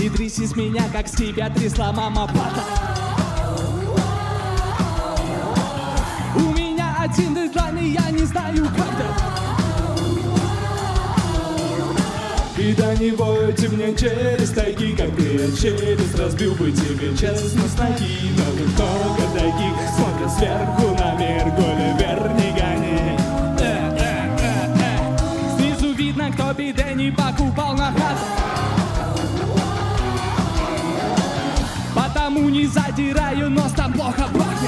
И тряси с меня, как с тебя трясла мама пата. У меня один дедлайн, и я не знаю, когда. И до него темнее через тайги, как ты через разбил бы тебе честно с ноги. Но много таких смотрят сверху на мир, Гулливер не гони. Снизу видно, кто биде не покупал на хату. Потому не задираю нос, там плохо пахнет.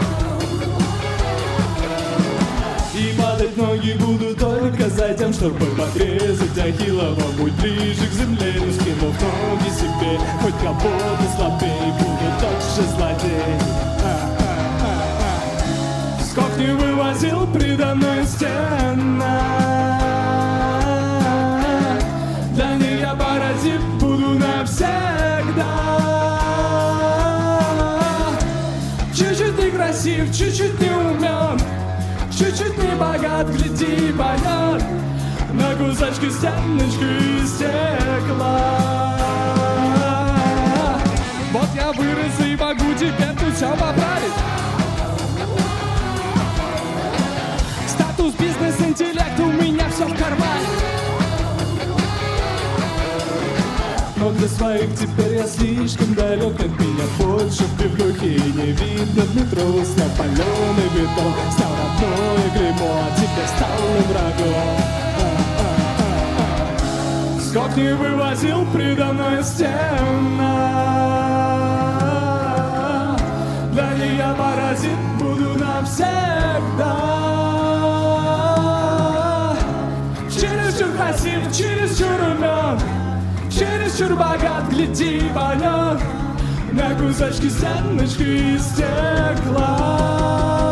И падать ноги буду только за тем, чтобы подрезать Ахиллова путь ближе к земле. Но скинув ноги себе, хоть кого-то слабей, буду тот же злодей. Сколько не вывозил предо мной стена, для них я паразит буду навсегда. Чуть-чуть некрасив, чуть-чуть не умен, чуть-чуть не богат, гляди, пойдет на кусочки стеночки из стекла. Вот я вырос и могу теперь тут все поправить. Статус, бизнес, интеллект, у меня все в кармане. Но для своих теперь я слишком далек от меня. Больше в брюхе и не видно в метро. Снял паленый бетон, снял родное клеймо, а теперь стал врагом. Сколько не вывозил предо мной стена, для них я паразит буду навсегда. Чересчур красив, чересчур умен, чересчур богат, гляди, пойдет на кусочки стеночки из стекла.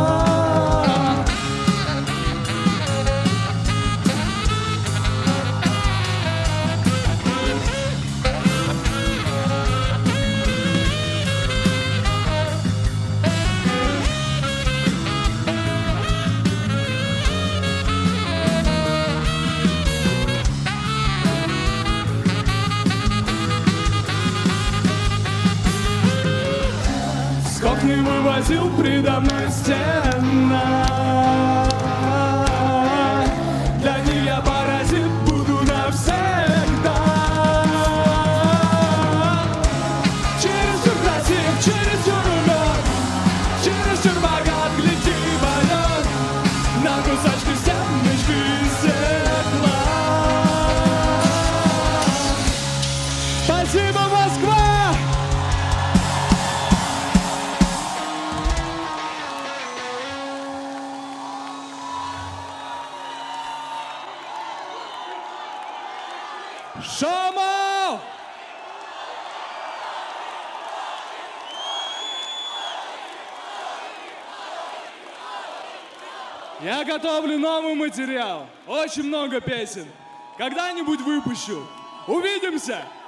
Сколько не вывозил предо мной стена, для них я паразит буду навсегда. Чересчур красив, чересчур умен, чересчур богат, гляди, пойдет на кусочки стеночки из стекла. Спасибо, Москва! Шомо! Я готовлю новый материал. Очень много песен. Когда-нибудь выпущу. Увидимся!